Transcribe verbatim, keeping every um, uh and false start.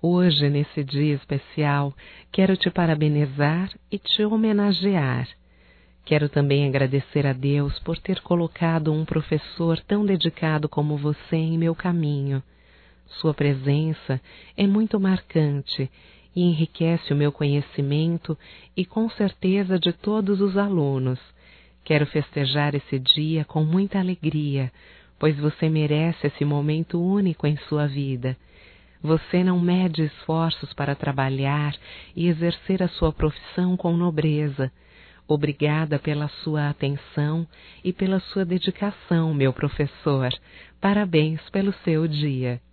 Hoje, nesse dia especial, quero te parabenizar e te homenagear. Quero também agradecer a Deus por ter colocado um professor tão dedicado como você em meu caminho. Sua presença é muito marcante e enriquece o meu conhecimento e com certeza de todos os alunos. Quero festejar esse dia com muita alegria, pois você merece esse momento único em sua vida. Você não mede esforços para trabalhar e exercer a sua profissão com nobreza. Obrigada pela sua atenção e pela sua dedicação, meu professor. Parabéns pelo seu dia.